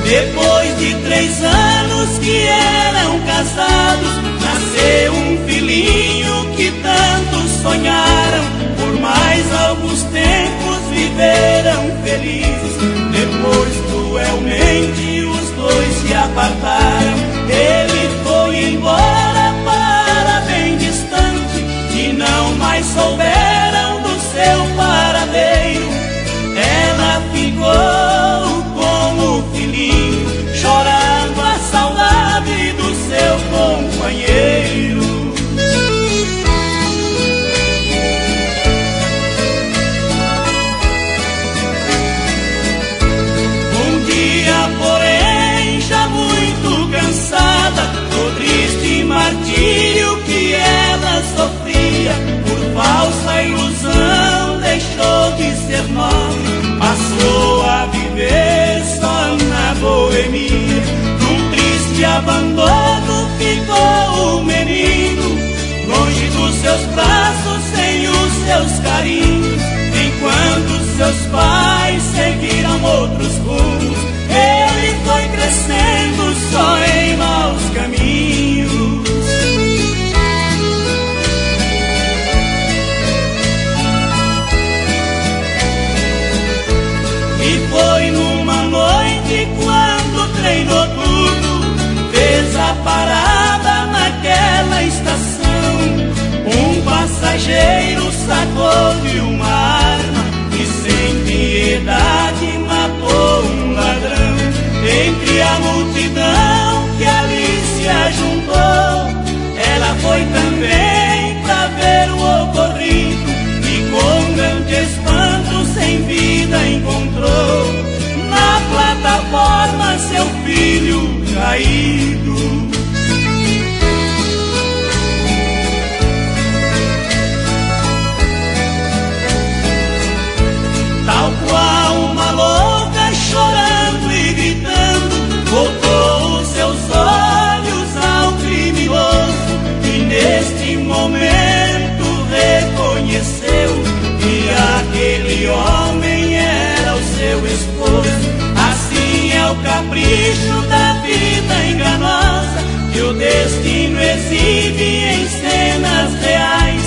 Depois de 3 anos que eram casados, nasceu um filhinho que tanto sonharam. Por mais alguns tempos viveram felizes. Depois cruelmente os dois se apartaram. Ele foi embora para bem distante e não mais souberam do seu paradeiro. Ela ficou como o filhinho, chorando a saudade do seu companheiro. Um dia, porém, já muito cansada do triste martírio que ela sofria, por falsa ilusão deixou de ser nobre, passou a viver só na boemia. Num triste abandono ficou o menino, longe dos seus braços, sem os seus carinhos. Enquanto seus pais seguiram outros rumos, ele foi crescendo só em maus caminhos. E foi numa noite quando o trem noturno fez a parada naquela estação. Um passageiro sacou de uma arma e sem piedade matou um ladrão. Entre a multidão que ali se ajuntou, ela foi também pra ver o ocorrido e com grande espanto sem vida encontrou na plataforma seu filho caído. Tal qual uma louca, chorando e gritando, voltou os seus olhos ao criminoso e neste momento reconheceu que aquele homem era o seu esposo. Assim é o capricho da vida enganosa que o destino exibe em cenas reais.